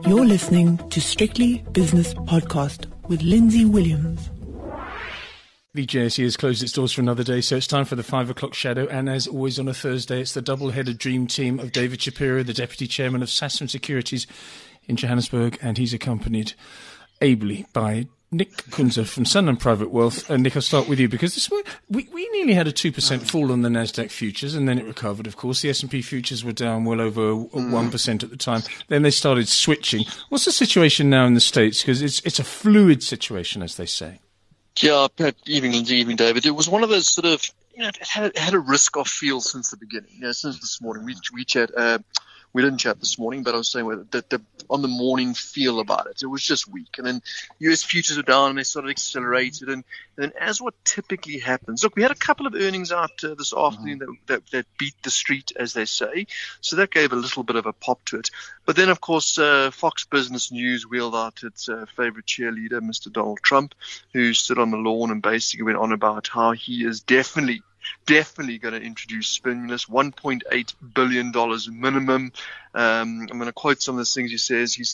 You're listening to Strictly Business Podcast with Lindsay Williams. The JSE has closed its doors for another day, so it's time for the 5 o'clock shadow. And as always on a Thursday, it's the double-headed dream team of David Shapiro, the Deputy Chairman of Sasfin Securities in Johannesburg, and he's accompanied ably by Nick Kunze from Sanlam Private Wealth. And Nick, I'll start with you because this morning we nearly had a 2% fall on the Nasdaq futures, and then it recovered. Of course, the S&P futures were down well over 1% at the time. Then they started switching. What's the situation now in the States? Because it's a fluid situation, as they say. Yeah, evening, Lindsay, evening, David. It was one of those sort of, it had a risk-off feel since the beginning. Since this morning, we didn't chat this morning, but I was saying that on the morning feel about it. It was just weak. And then US futures were down and they sort of accelerated. And then as what typically happens, look, we had a couple of earnings out this afternoon that beat the street, as they say. So that gave a little bit of a pop to it. But then, of course, Fox Business News wheeled out its favorite cheerleader, Mr. Donald Trump, who stood on the lawn and basically went on about how he is definitely going to introduce stimulus, $1.8 billion minimum. I'm going to quote some of the things he says. He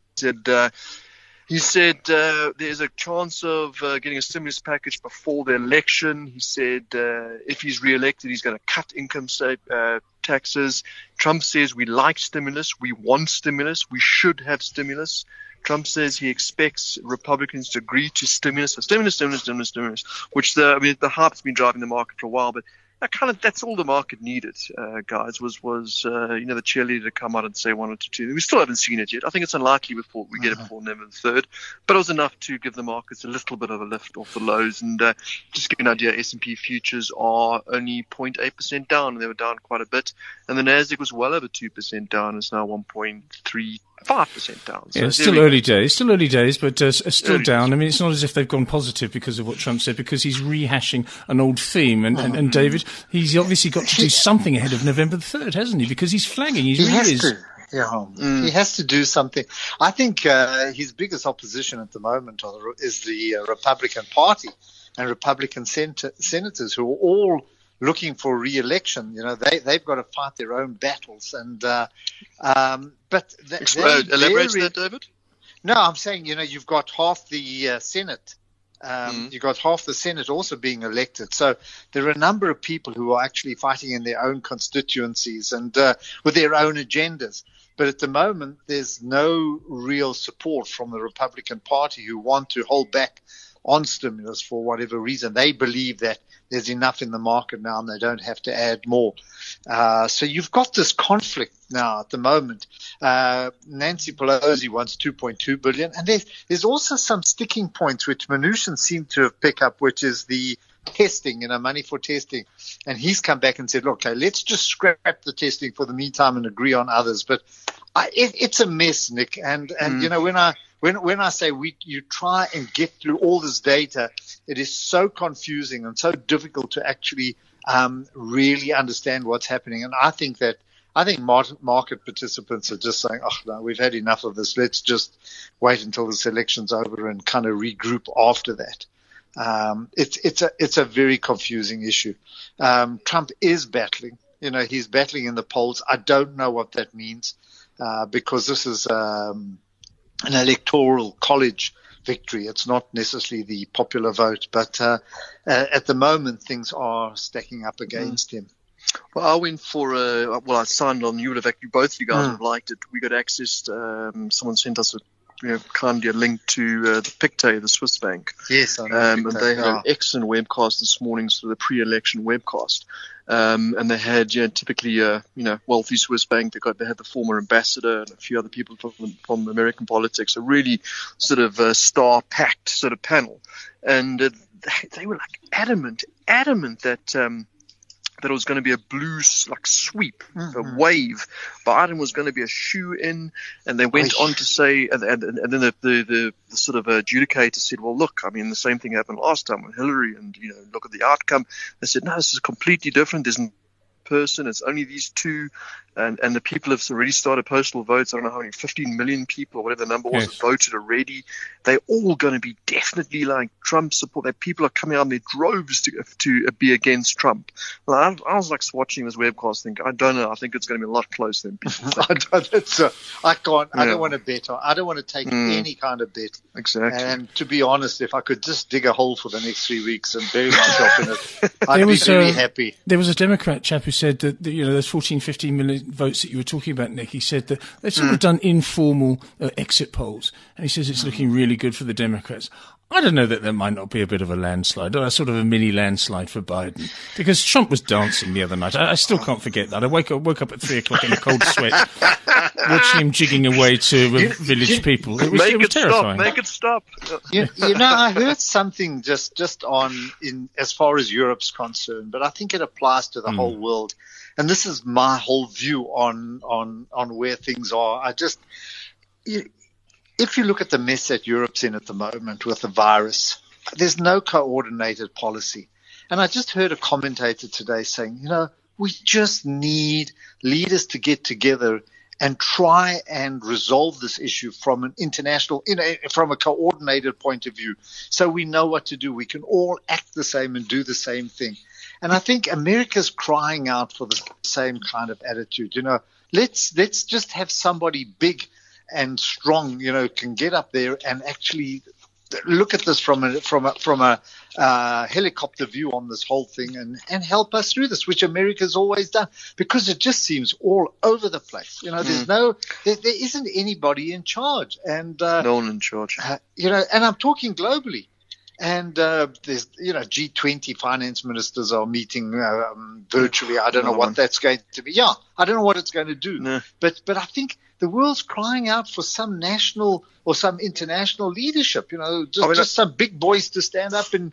said there's a chance of getting a stimulus package before the election. He said if he's re-elected, he's going to cut income taxes. Trump says we like stimulus. We want stimulus. We should have stimulus. Trump says he expects Republicans to agree to stimulus, which the hype's been driving the market for a while, but that's all the market needed, guys, was the cheerleader to come out and say 1 or 2. We still haven't seen it yet. I think it's unlikely before we get it before November the 3rd, but it was enough to give the markets a little bit of a lift off the lows. And just to give you an idea, S&P futures are only 0.8% down, and they were down quite a bit. And the Nasdaq was well over 2% down. It's now 1.35% down. So yeah, it's still early days, but still down. I mean, it's not as if they've gone positive because of what Trump said, because he's rehashing an old theme. And David, he's obviously got to do something ahead of November the 3rd, hasn't he? Because he's flagging. He has to. Yeah, he has to do something. I think his biggest opposition at the moment is the Republican Party and Republican senators who are all looking for re-election. They've got to fight their own battles. And but elaborate that, David. No, I'm saying you've got half the Senate. You've got half the Senate also being elected. So there are a number of people who are actually fighting in their own constituencies and with their own agendas. But at the moment, there's no real support from the Republican Party who want to hold back on stimulus for whatever reason. They believe that there's enough in the market now and they don't have to add more. So you've got this conflict now at the moment. Nancy Pelosi wants $2.2 billion. And there's also some sticking points which Mnuchin seemed to have picked up, which is the testing, money for testing. And he's come back and said, look, okay, let's just scrap the testing for the meantime and agree on others. But it's a mess, Nick. And when I say you try and get through all this data, it is so confusing and so difficult to actually really understand what's happening. And I think market participants are just saying, oh, no, we've had enough of this. Let's just wait until this election's over and kind of regroup after that. It's a very confusing issue. Trump is battling. He's battling in the polls. I don't know what that means because this is an electoral college victory. It's not necessarily the popular vote, but at the moment things are stacking up against him. Well, I went for I signed on. You would have actually, both of you guys would have liked it. We got access. Someone sent us kindly a link to the Pictet, the Swiss bank. Yes, I know. And they had an excellent webcast this morning, so the pre-election webcast. And they had, typically, wealthy Swiss bank. They had the former ambassador and a few other people from American politics. A really sort of star-packed sort of panel, and they were like adamant that it was going to be a blue sweep, a wave. Biden was going to be a shoe-in, and they went on to say, and then the sort of adjudicator said, well, look, I mean, the same thing happened last time with Hillary, and look at the outcome. They said, no, this is completely different. person. It's only these two, and the people have already started postal votes. I don't know how many, 15 million people or whatever the number was that voted already. They're all going to be definitely like Trump support. That people are coming out in their droves to be against Trump. Well, I was like watching this webcast, think I don't know. I think it's going to be a lot closer than people think. I don't want to bet. I don't want to take any kind of bet. Exactly. And to be honest, if I could just dig a hole for the next 3 weeks and bury myself in it, I'd be very happy. There was a Democrat chap who said that those 14, 15 million votes that you were talking about, Nick, he said that they've sort of done informal exit polls, and he says it's looking really good for the Democrats. I don't know that there might not be a bit of a landslide, or a sort of a mini landslide for Biden, because Trump was dancing the other night. I still can't forget that. I woke up at 3 o'clock in a cold sweat, watching him jigging away to village people. It was terrifying. Make it stop. You know, I heard something just on as far as Europe's concerned, but I think it applies to the whole world. And this is my whole view on where things are. If you look at the mess that Europe's in at the moment with the virus, there's no coordinated policy. And I just heard a commentator today saying, we just need leaders to get together and try and resolve this issue from an international, from a coordinated point of view, so we know what to do. We can all act the same and do the same thing. And I think America's crying out for the same kind of attitude. Let's just have somebody big and strong, can get up there and actually look at this from a helicopter view on this whole thing and help us through this, which America's always done, because it just seems all over the place. There isn't anybody in charge, and no one in charge. And I'm talking globally. And there's, G20 finance ministers are meeting virtually. I don't know what that's going to be. Yeah, I don't know what it's going to do. No. But I think the world's crying out for some national or some international leadership. Just some big boys to stand up and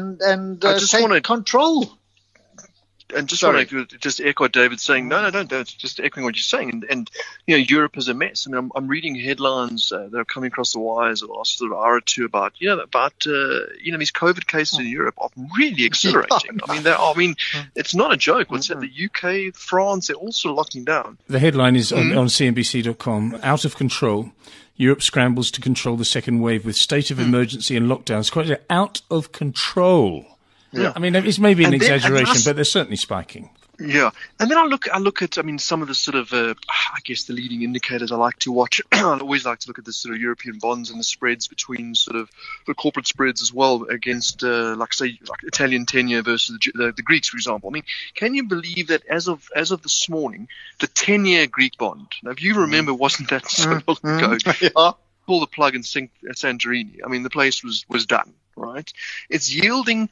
take control. And just want to just echo what David's saying. No, don't. Just echoing what you're saying. And Europe is a mess. I mean, I'm reading headlines that are coming across the wires the last sort of hour or two about these COVID cases in Europe are really accelerating. It's not a joke. What's that? The UK, France, they're also locking down. The headline is on CNBC.com. Out of control. Europe scrambles to control the second wave with state of emergency and lockdowns. Quite out of control. Yeah. I mean, it's maybe an exaggeration, but they're certainly spiking. Yeah. And then I look at, some of the sort of, the leading indicators I like to watch. I always like to look at the sort of European bonds and the spreads between sort of the corporate spreads as well against, Italian 10-year versus the Greeks, for example. I mean, can you believe that as of this morning, the 10-year Greek bond, now if you remember, wasn't that so long ago? Yeah. Pull the plug and sink Santorini. I mean, the place was done. Right, it's yielding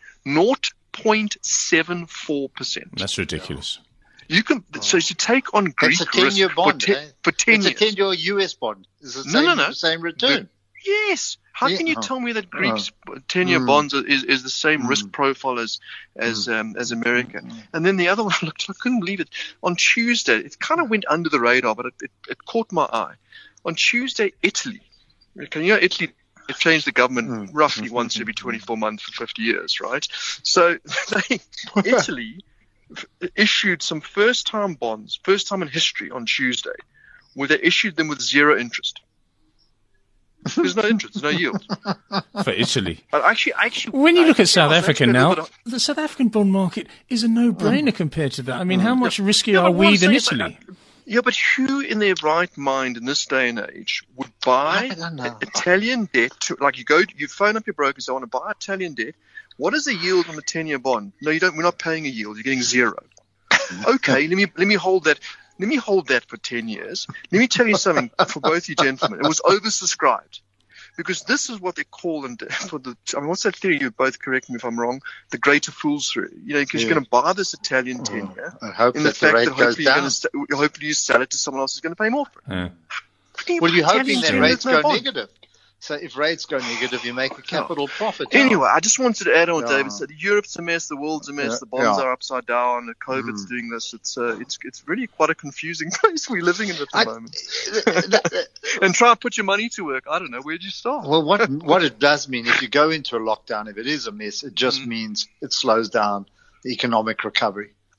0.74%. That's ridiculous. You can so to take on Greek risk for 10-year bond for 10 years. It's a 10-year US bond. Is the same return? Yes. How can you tell me that Greeks 10-year bonds is the same risk profile as America? And then the other one, I couldn't believe it. On Tuesday, it kind of went under the radar, but it caught my eye. On Tuesday, Italy. Italy. They've changed the government roughly once every 24 months for 50 years, right? So Italy issued some first-time bonds, first time in history on Tuesday, where they issued them with zero interest. There's no interest, there's no yield. For Italy. But actually, when you look at South Africa now, the South African bond market is a no-brainer compared to that. I mean, how much riskier are we than Italy? Yeah, but who in their right mind in this day and age would buy Italian debt? You phone up your broker and say, I want to buy Italian debt. What is the yield on the 10-year bond? No, you don't. We're not paying a yield. You're getting zero. Okay, let me hold that. Let me hold that for 10 years. Let me tell you something for both you gentlemen. It was oversubscribed. Because this is what they call what's that theory? You both correct me if I'm wrong. The greater fool's theory. Because you're going to buy this Italian 10-year, in the fact that hopefully you sell it to someone else who's going to pay more for it. Well, you're hoping that rates go negative. So if rates go negative, you make a capital profit. Anyway, I just wanted to add on what David said. Europe's a mess, the world's a mess, the bonds are upside down, the COVID's doing this. It's really quite a confusing place we're living in at the moment. And try and put your money to work. I don't know, where'd you start? Well, what it does mean, if you go into a lockdown, if it is a mess, it just means it slows down the economic recovery.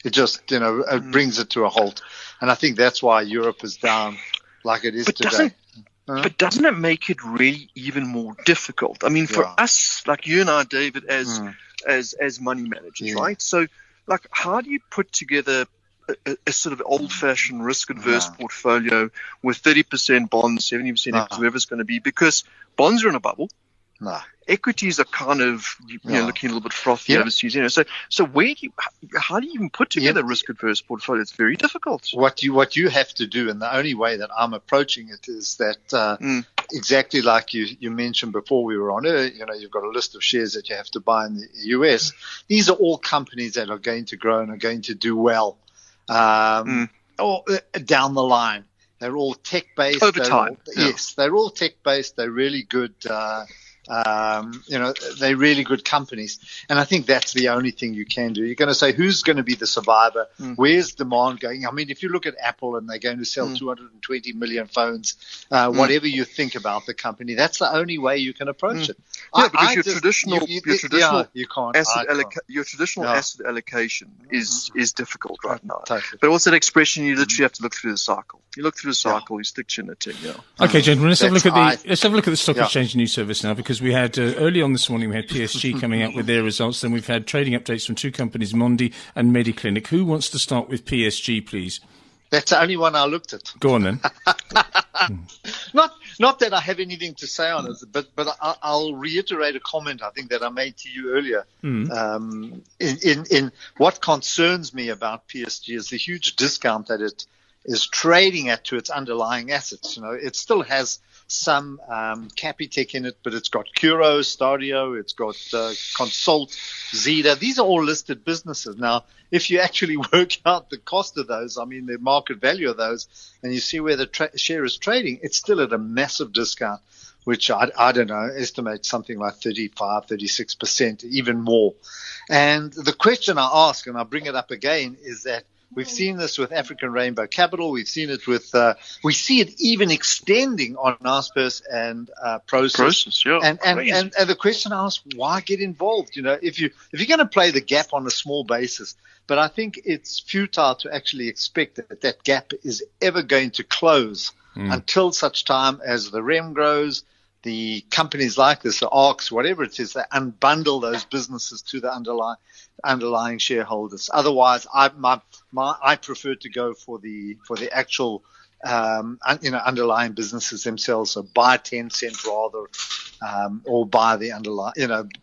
It just, it brings it to a halt. And I think that's why Europe is down like it is today. But doesn't it make it really even more difficult? I mean, for us, like you and I, David, as money managers, right? So, like, how do you put together a sort of old-fashioned risk-adverse portfolio with 30% bonds, 70% equities, whoever it's going to be? Because bonds are in a bubble. Equities are kind of looking a little bit frothy overseas. So how do you even put together a risk-adverse portfolio? It's very difficult. What you have to do, and the only way that I'm approaching it is that exactly like you mentioned before we were on air. You've got a list of shares that you have to buy in the US. These are all companies that are going to grow and are going to do well or down the line. They're all tech-based. Over time. Yes, they're all tech-based. They're really good. They're really good companies. And I think that's the only thing you can do. You're going to say, who's going to be the survivor? Where's demand going? I mean, if you look at Apple and they're going to sell 220 million phones, whatever you think about the company, that's the only way you can approach it. Because your traditional asset allocation is difficult right now. Totally. But what's that expression? You literally have to look through the cycle. You look through the cycle, you stick to your knitting. Okay, gentlemen, let's have a look at the Stock Exchange News Service now, because we had early on this morning we had PSG coming out with their results. Then we've had trading updates from two companies, Mondi and Mediclinic. Who wants to start with PSG, please? That's the only one I looked at. Go on then. Not that I have anything to say on it, but I'll reiterate a comment I think that I made to you earlier. In what concerns me about PSG is the huge discount that it is trading at to its underlying assets. It still has some Capitec in it, but it's got Curo, Stadio, it's got Consult, Zeda. These are all listed businesses. Now, if you actually work out the cost of those, I mean the market value of those, and you see where the share is trading, it's still at a massive discount, which I don't know, estimate something like 35, 36%, even more. And the question I ask, and I bring it up again, is that we've seen this with African Rainbow Capital. We've seen it with, we see it even extending on Naspers and Prosus. And the question I ask, why get involved? If you're going to play the gap on a small basis, but I think it's futile to actually expect that gap is ever going to close until such time as the REM grows. The companies like this, the ARCs, whatever it is, they unbundle those businesses to the underlying shareholders. Otherwise, I prefer to go for the actual underlying businesses themselves. So buy Tencent rather, or buy the underlying,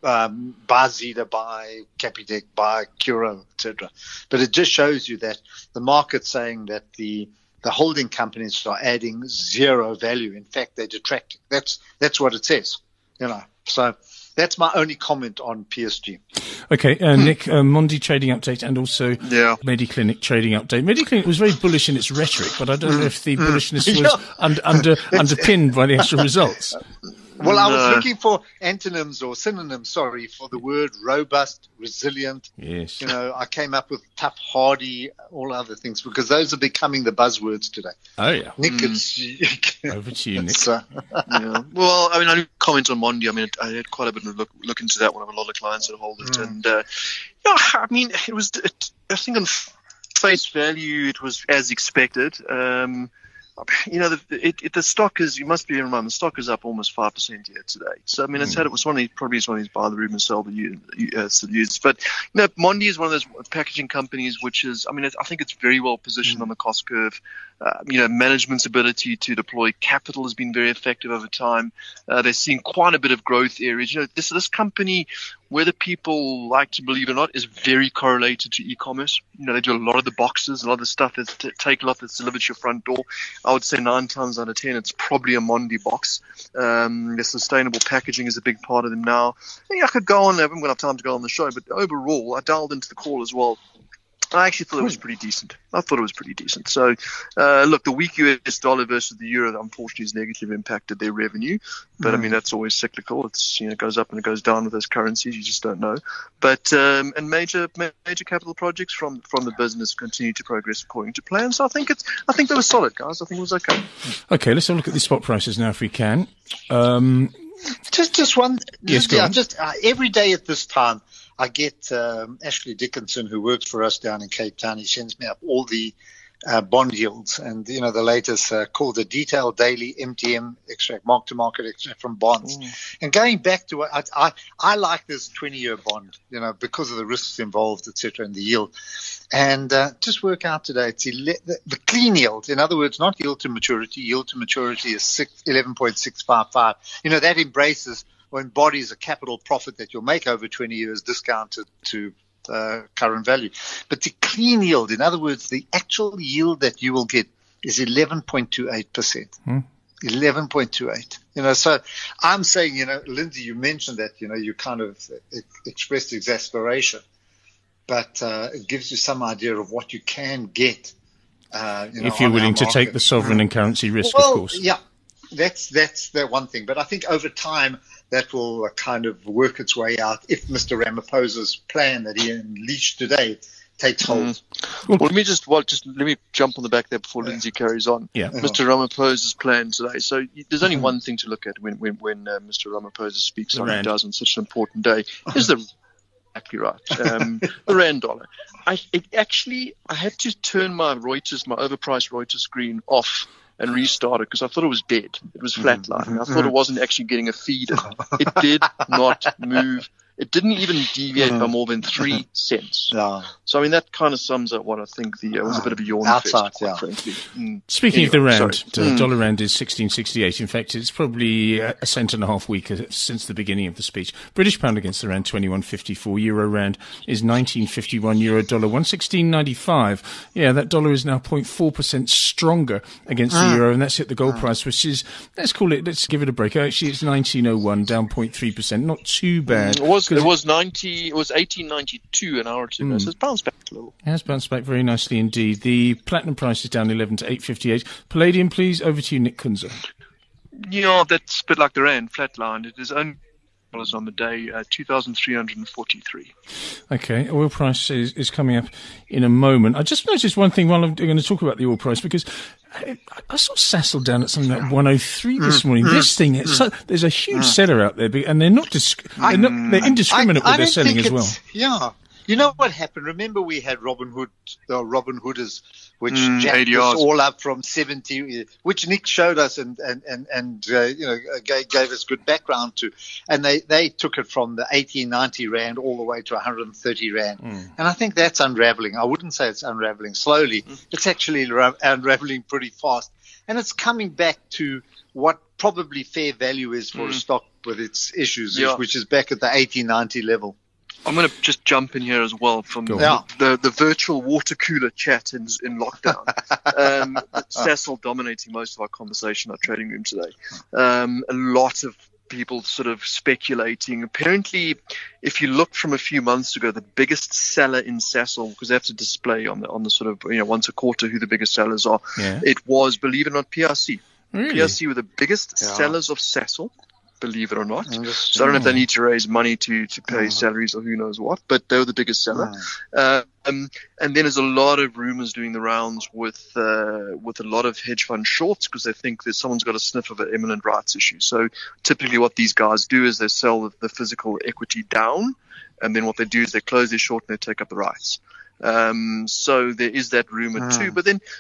buy Zeda, buy Capitec, buy Curo, etc. But it just shows you that the market's saying that the holding companies are adding zero value. In fact, they're detracting. That's what it says. So that's my only comment on PSG. Okay, Nick, Mondi trading update and also Mediclinic trading update. Mediclinic was very bullish in its rhetoric, but I don't know if the bullishness was underpinned by the actual results. Well, I was looking for antonyms or synonyms, for the word robust, resilient. Yes. I came up with tough, hardy, all other things, because those are becoming the buzzwords today. Oh, yeah. Nick, over to you, Nick. Well, I mean, I didn't comment on Mondi. I mean, I had quite a bit of look into that one. I have a lot of clients that hold it. And, I mean, it was, I think on face value, it was as expected. The stock is, you must be in mind, the stock is up almost 5% year to date. So, I mean, it was one of these buy the rumor and sell the use. But, Mondi is one of those packaging companies which is, I mean, I think it's very well positioned on the cost curve. Management's ability to deploy capital has been very effective over time. They're seeing quite a bit of growth areas. This company, whether people like to believe it or not, is very correlated to e-commerce. They do a lot of the boxes, a lot of the stuff that's delivered to your front door. I would say 9 times out of 10, it's probably a Mondi box. The sustainable packaging is a big part of them now. I could go on. I haven't got enough time to go on the show, but overall, I dialed into the call as well. I actually thought it was pretty decent. So, look, the weak US dollar versus the euro, unfortunately, has negatively impacted their revenue. But, I mean, that's always cyclical. It's, it goes up and it goes down with those currencies. You just don't know. But, and major capital projects from the business continue to progress according to plan. So I think they were solid, guys. I think it was okay. Okay, let's have a look at the spot prices now if we can. Just one. Yes, go on. Every day at this time, I get Ashley Dickinson, who works for us down in Cape Town. He sends me up all the bond yields, and the latest called the detailed daily MTM extract, mark-to-market extract from bonds. And going back to what I like this 20-year bond, because of the risks involved, etc., and the yield. And just work out today, it's the clean yield. In other words, not yield to maturity. Yield to maturity is 11.655. That embraces or embodies a capital profit that you'll make over 20 years discounted to current value. But the clean yield, in other words, the actual yield that you will get is 11.28%. 11.28. So I'm saying, Lindsay, you mentioned that, you kind of expressed exasperation, but it gives you some idea of what you can get. If you're willing to take the sovereign and currency risk, of course. Yeah, that's the one thing. But I think over time, that will kind of work its way out if Mr. Ramaphosa's plan that he unleashed today takes hold. Well, let me jump on the back there before Lindsay carries on. Yeah. Mr. Ramaphosa's plan today. So there's only one thing to look at when Mr. Ramaphosa speaks on it does on such an important day. Is exactly right. The rand dollar. I had to turn my overpriced Reuters screen off and restart it because I thought it was dead. It was flatlining. I thought it wasn't actually getting a feed. It did not move. It didn't even deviate by more than 3 cents. No. So, that kind of sums up what I think was a bit of a yawn outside, fest, quite frankly. Speaking of the rand, dollar rand is 16.68. In fact, it's probably a cent and a half weaker since the beginning of the speech. British pound against the rand, 21.54. Euro rand is 19.51. Euro dollar, 116.95. Yeah, that dollar is now 0.4% stronger against the euro, and that's hit the gold price, which is, let's give it a break. Actually, it's 19.01, down 0.3%. Not too bad. It was 1892 an hour or two ago, so it's bounced back a little. It has bounced back very nicely indeed. The platinum price is down 11 to 8.58. Palladium, please, over to you, Nick Kunze. That's a bit like the rand, flatlined. It is only dollars on the day, 2,343. Okay, oil price is coming up in a moment. I just noticed one thing while I'm going to talk about the oil price, because I saw Sasol down at something like 103 this morning. This thing, there's a huge seller out there, and they're they're indiscriminate with their selling as well. Yeah. You know what happened? Remember we had Robin Hooders, which jacked us all up from 70, which Nick showed us and gave us good background to. And they took it from the 1890 Rand all the way to 130 Rand. And I think that's unraveling. I wouldn't say it's unraveling slowly. It's actually unraveling pretty fast. And it's coming back to what probably fair value is for a stock with its issues, which is back at the 1890 level. I'm going to just jump in here as well from the virtual water cooler chat in lockdown. Sasol dominating most of our conversation, our trading room today. A lot of people sort of speculating. Apparently, if you look from a few months ago, the biggest seller in Sasol, because they have to display on the sort of once a quarter who the biggest sellers are. Yeah. It was, believe it or not, PRC. Really? PRC were the biggest sellers of Sasol, believe it or not. So I don't know if they need to raise money to pay salaries or who knows what, but they were the biggest seller. And then there's a lot of rumors doing the rounds with a lot of hedge fund shorts because they think that someone's got a sniff of an imminent rights issue. So typically what these guys do is they sell the physical equity down, and then what they do is they close their short and they take up the rights. So there is that rumor too, but then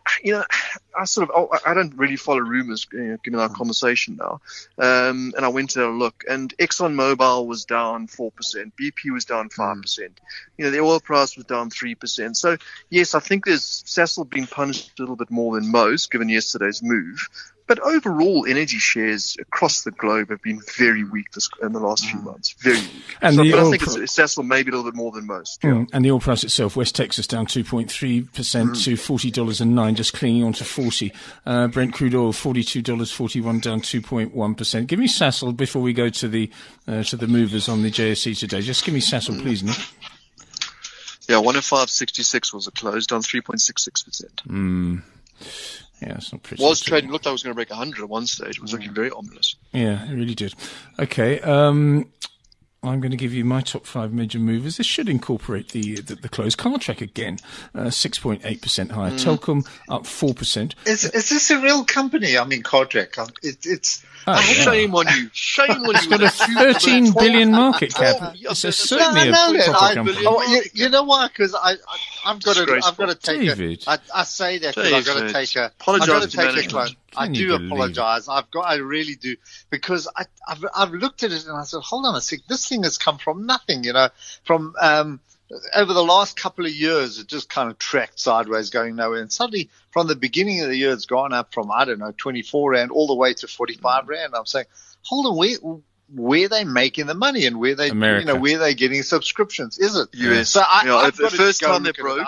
I don't really follow rumors, given our conversation now. And I went to look, and ExxonMobil was down 4%, BP was down 5%. The oil price was down 3%. So yes, I think there's Sasol being punished a little bit more than most, given yesterday's move. But overall, energy shares across the globe have been very weak in the last few months. Very weak. But I think it's Sasol maybe a little bit more than most. Yeah. And the oil price itself, West Texas down 2.3% to $40.09, just clinging on to 40. Brent crude oil, $42.41, down 2.1%. Give me Sasol before we go to the movers on the JSE today. Just give me Sasol, please, Nick. Yeah, 105.66 was a close, down 3.66%. Yeah, it's not pretty. Trading looked like it was going to break 100 at one stage. It was looking very ominous. Yeah, it really did. Okay. I'm going to give you my top 5 major movers. This should incorporate the close. Cartrack again, 6.8% higher. Telkom up 4%. Is this a real company? I mean, Cartrack. It's. Shame on you. Shame on you. It's got a 13 billion market cap. It's certainly a proper company. You know why? Because I've got to take David. I say that because I've got to take a. Apologize to take a. I do apologize. I really do, because I've looked at it and I said, hold on a sec, this thing has come from nothing, from over the last couple of years, it just kind of tracked sideways, going nowhere. And suddenly, from the beginning of the year, it's gone up from, 24 Rand all the way to 45 Rand. I'm saying, hold on, where are they making the money, and where they, where are they getting subscriptions? Is it US? So the first time they broke,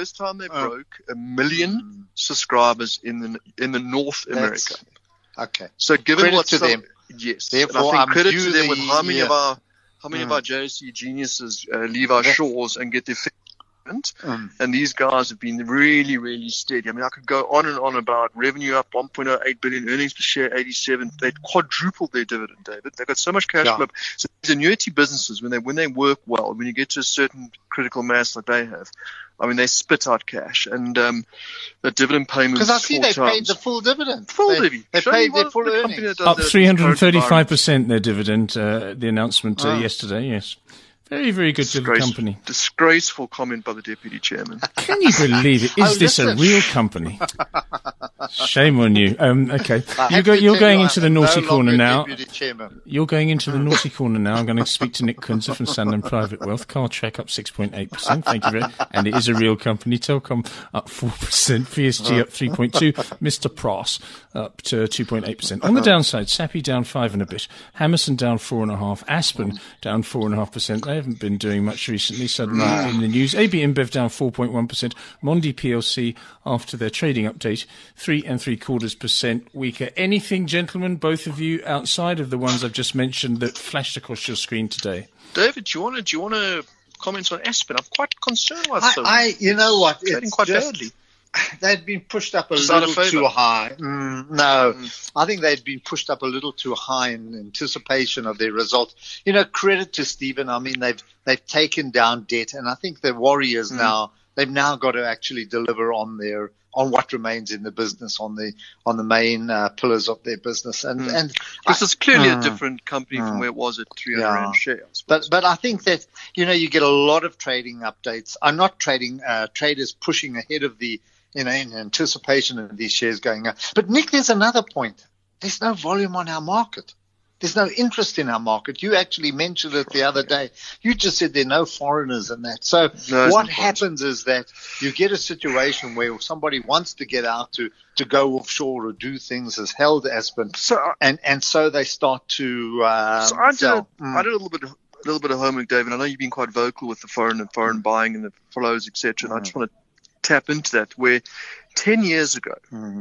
a million subscribers in the North America. Okay. So given credit to them, yes, therefore, and I think credit to them with how many of our JSE geniuses leave our shores and get their and these guys have been really, really steady. I mean, I could go on and on about revenue up 1.08 billion, earnings per share 87. They quadrupled their dividend, David. They've got so much cash flow. So these annuity businesses, when they work well, when you get to a certain critical mass like they have, I mean, they spit out cash, and the dividend payments. Because I see they paid the full dividend. They paid their full earnings. Up 335% their dividend. The announcement yesterday. Yes. Very, very good to the company. Disgraceful comment by the deputy chairman. Can you believe it? Is this a real company? Shame on you. Okay, you're going into the naughty corner now. You're going into the naughty corner now. I'm going to speak to Nick Kunze from Sanlam Private Wealth. Cartrack up 6.8%. Thank you very much. And it is a real company. Telkom up 4%. PSG up 3.2%. Mr. Pross up to 2.8%. On the downside, Sappi down 5 and a bit. Hammerson down 4.5%. Aspen down 4.5%. They haven't been doing much recently, suddenly in the news. AB InBev down 4.1%. Mondi PLC, after their trading update, 3.75% weaker. Anything, gentlemen, both of you, outside of the ones I've just mentioned that flashed across your screen today? David, do you want to comment on Aspen? I'm quite concerned about you know what? Trading quite badly. They'd been pushed up a little too high. I think they'd been pushed up a little too high in anticipation of their result. Credit to Stephen. I mean, they've taken down debt, and I think the Warriors they've now got to actually deliver on what remains in the business, on the main pillars of their business. And because it's clearly a different company from where it was at 300 Rand shares. But I think that you get a lot of trading updates. I'm not traders pushing ahead of the. In anticipation of these shares going up. But, Nick, there's another point. There's no volume on our market. There's no interest in our market. You actually mentioned it the other day. You just said there are no foreigners in that. So what happens is that you get a situation where somebody wants to get out to go offshore or do things as held Aspen. And so they start to I did a little bit of homework, David. I know you've been quite vocal with the foreign buying and the flows, etc. And I just want to tap into that, where 10 years ago,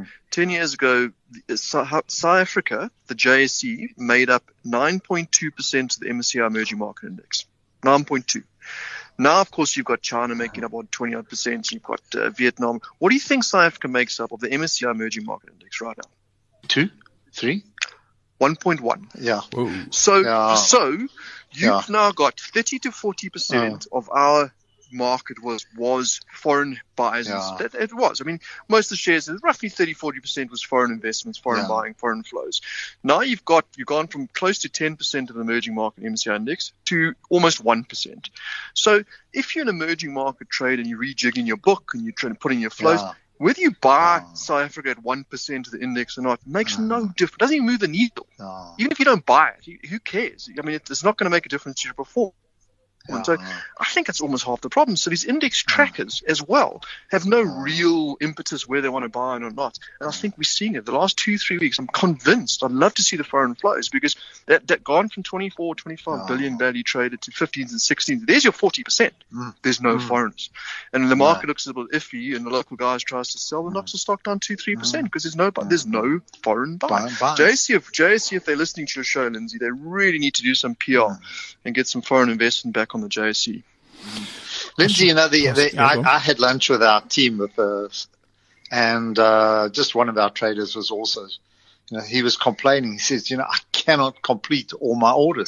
South Africa, the JSE, made up 9.2% of the MSCI Emerging Market Index. 9.2. Now, of course, you've got China making up on 20%. You've got Vietnam. What do you think South Africa makes up of the MSCI Emerging Market Index right now? 2, 3? 1.1. Yeah. Whoa. So you've now got 30 to 40% of our market was foreign buyers. It was. I mean, most of the shares, roughly 30-40% was foreign investments, foreign buying, foreign flows. Now you've gone from close to 10% of the emerging market MSCI index to almost 1%. So if you're an emerging market trader and you're rejigging your book and you're trying to put in your flows, whether you buy South Africa at 1% of the index or not makes no difference. It doesn't even move the needle. Even if you don't buy it, who cares? I mean, it's not going to make a difference to your performance. And so I think that's almost half the problem. So these index trackers as well have no real impetus where they want to buy or not. And I think we're seeing it the last 2-3 weeks. I'm convinced. I'd love to see the foreign flows, because that gone from 25 billion value traded to 15s and 16s. There's your 40%. There's no foreigners. And the market looks a little iffy, and the local guys tries to sell and knocks the stock down 2-3% because there's no foreign buy. JSE, if they're listening to your show, Lindsay, they really need to do some PR and get some foreign investment back on the JSE. Lindsay, I had lunch with our team and just one of our traders was also, he was complaining. He says, I cannot complete all my orders.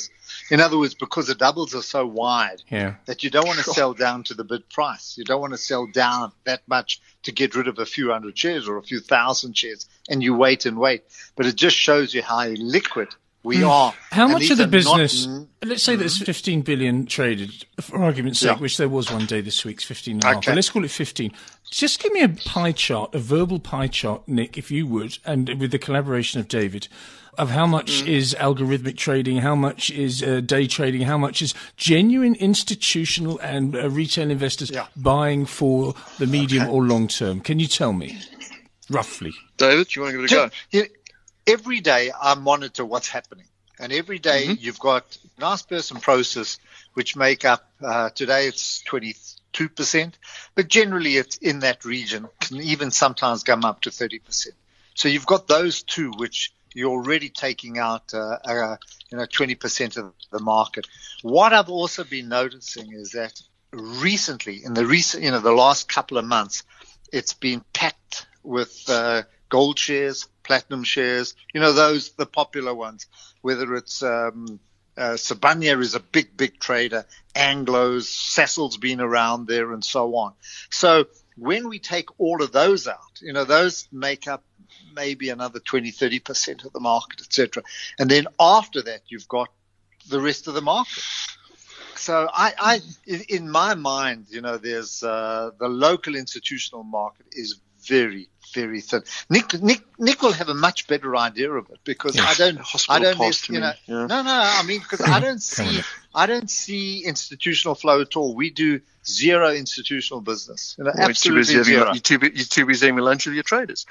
In other words, because the doubles are so wide that you don't want to sell down to the bid price. You don't want to sell down that much to get rid of a few hundred shares or a few thousand shares, and you wait and wait. But it just shows you how illiquid we are. How much of the business, let's say there's 15 billion traded, for argument's sake, which there was one day this week, 15.5, but let's call it 15. Just give me a pie chart, a verbal pie chart, Nick, if you would, and with the collaboration of David, of how much is algorithmic trading, how much is day trading, how much is genuine institutional and retail investors buying for the medium or long term. Can you tell me, roughly? David, you want to give it a go? Every day I monitor what's happening. And every day you've got nice person process, which make up, today it's 22%, but generally it's in that region, can even sometimes come up to 30%. So you've got those two, which you're already taking out, 20% of the market. What I've also been noticing is that recently, the last couple of months, it's been packed with gold shares, platinum shares, the popular ones, whether it's Sibanye is a big trader, Anglos, Sasol's been around there, and so on. So when we take all of those out, those make up maybe another 20-30% of the market, etc. And then after that, you've got the rest of the market. So I in my mind, there's the local institutional market is very, very thin. Nick will have a much better idea of it because because I don't see institutional flow at all. We do zero institutional business. Absolutely zero. You're too busy having lunch with your traders.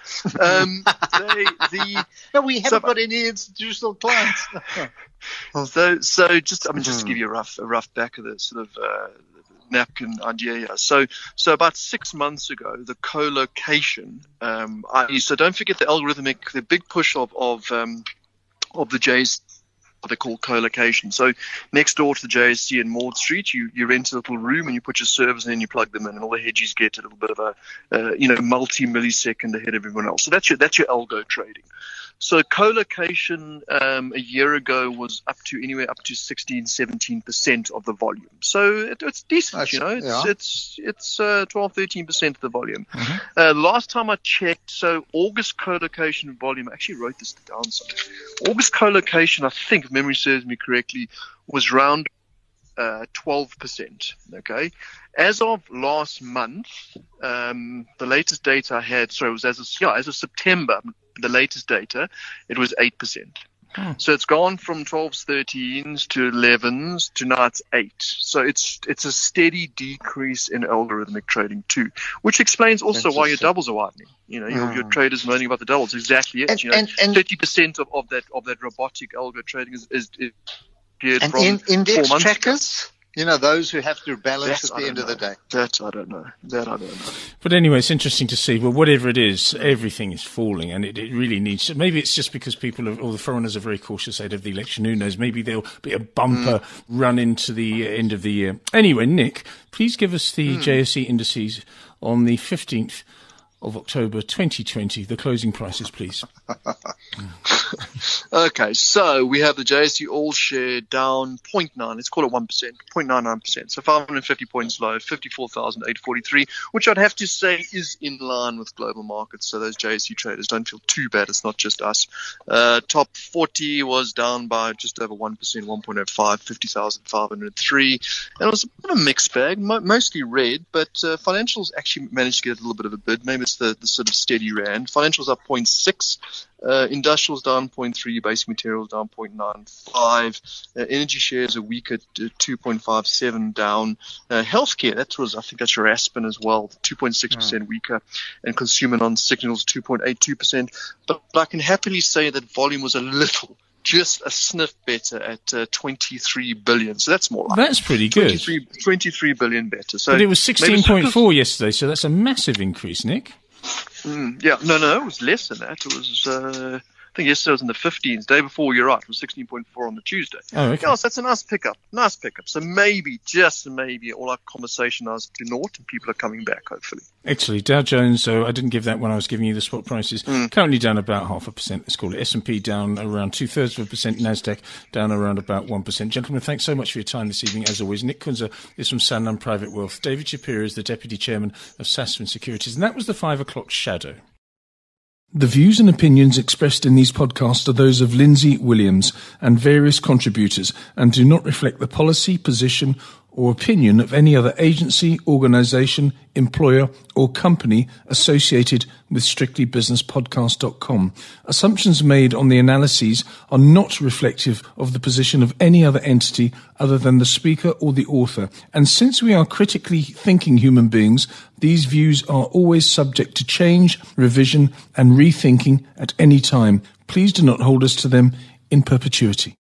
No, we haven't got any institutional clients. So just to give you a rough back of the sort of napkin idea here. So about 6 months ago, the co-location. So don't forget the big push of the J's. What they call co-location. So next door to the JSC in Maud Street, you rent a little room and you put your servers in and you plug them in, and all the hedgies get a little bit of a multi-millisecond ahead of everyone else. So that's your algo trading. So co-location a year ago was anywhere up to 16-17% of the volume. So it's decent, It's 12-13% of the volume. Last time I checked, so August co-location volume, I actually wrote this down somewhere. August co-location, I think, if memory serves me correctly, was around 12%. Okay. As of last month, the latest data I had, it was as of September. The latest data, it was 8%. So it's gone from 12s, 13s to 11s to now it's 8. So it's a steady decrease in algorithmic trading too, which explains also why your doubles are widening. Your traders learning about the doubles. Exactly it. And 30% of that robotic algo trading is and from index 4 months trackers. Ago. Those who have to balance at the end of the day. That I don't know. But anyway, it's interesting to see. Well, whatever it is, everything is falling, and it really needs. Maybe it's just because or the foreigners are very cautious ahead of the election. Who knows? Maybe there'll be a bumper run into the end of the year. Anyway, Nick, please give us the JSE indices on the 15th of October 2020. The closing prices, please. Okay, so we have the JSE All Share down 0.9, let's call it 1%, 0.99%. So 550 points low, 54,843, which I'd have to say is in line with global markets. So those JSE traders don't feel too bad. It's not just us. Top 40 was down by just over 1%, 1.05, 50,503. And it was a bit of a mixed bag, mostly red, but financials actually managed to get a little bit of a bid. Maybe it's the sort of steady rand. Financials up 0.6. Industrials down 0.3, basic materials down 0.95, energy shares are weak at 2.57 down. Healthcare, I think that's your Aspen as well, 2.6% weaker, and consumer non-signals 2.82%. But I can happily say that volume was just a sniff better at 23 billion. So that's more like that's pretty good. 23 billion better. So but it was 16.4 yesterday, so that's a massive increase, Nick. No, it was less than that. It was think yesterday was in the 15s. Day before, you're right, it was 16.4 on the Tuesday. Oh, okay. Yeah, so that's a nice pickup. So maybe, just maybe, all our conversation is to naught and people are coming back, hopefully. Actually, Dow Jones, so I didn't give that when I was giving you the spot prices, currently down about 0.5%, let's call it. S&P down around 0.2%, NASDAQ down around about 1%. Gentlemen, thanks so much for your time this evening, as always. Nick Kunze is from Sanlam Private Wealth. David Shapiro is the Deputy Chairman of Sasfin Securities. And that was the 5 o'clock shadow. The views and opinions expressed in these podcasts are those of Lindsay Williams and various contributors and do not reflect the policy, position or opinion of any other agency, organisation, employer or company associated with strictlybusinesspodcast.com. Assumptions made on the analyses are not reflective of the position of any other entity other than the speaker or the author. And since we are critically thinking human beings, these views are always subject to change, revision and rethinking at any time. Please do not hold us to them in perpetuity.